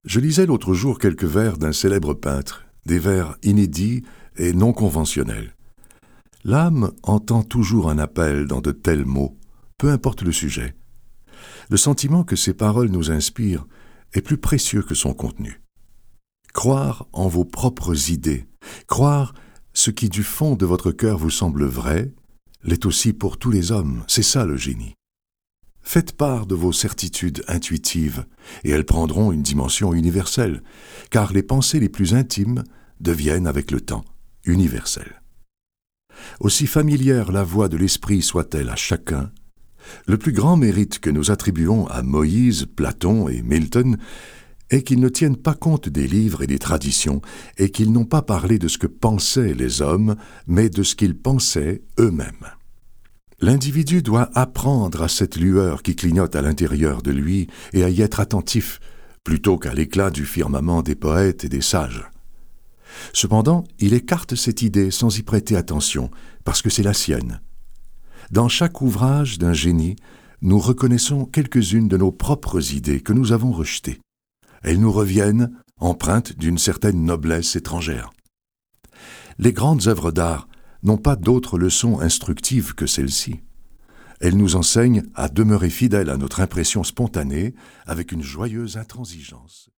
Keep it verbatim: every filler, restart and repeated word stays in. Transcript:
Je lisais l'autre jour quelques vers d'un célèbre peintre, des vers inédits et non conventionnels. L'âme entend toujours un appel dans de tels mots, peu importe le sujet. Le sentiment que ces paroles nous inspirent est plus précieux que son contenu. Croire en vos propres idées, croire ce qui du fond de votre cœur vous semble vrai, l'est aussi pour tous les hommes, c'est ça le génie. Faites part de vos certitudes intuitives, et elles prendront une dimension universelle, car les pensées les plus intimes deviennent avec le temps universelles. Aussi familière la voix de l'esprit soit-elle à chacun, le plus grand mérite que nous attribuons à Moïse, Platon et Milton est qu'ils ne tiennent pas compte des livres et des traditions, et qu'ils n'ont pas parlé de ce que pensaient les hommes, mais de ce qu'ils pensaient eux-mêmes. L'individu doit apprendre à cette lueur qui clignote à l'intérieur de lui et à y être attentif, plutôt qu'à l'éclat du firmament des poètes et des sages. Cependant, il écarte cette idée sans y prêter attention, parce que c'est la sienne. Dans chaque ouvrage d'un génie, nous reconnaissons quelques-unes de nos propres idées que nous avons rejetées. Elles nous reviennent, empreintes d'une certaine noblesse étrangère. Les grandes œuvres d'art n'ont pas d'autres leçons instructives que celles-ci. Elles nous enseignent à demeurer fidèles à notre impression spontanée avec une joyeuse intransigeance.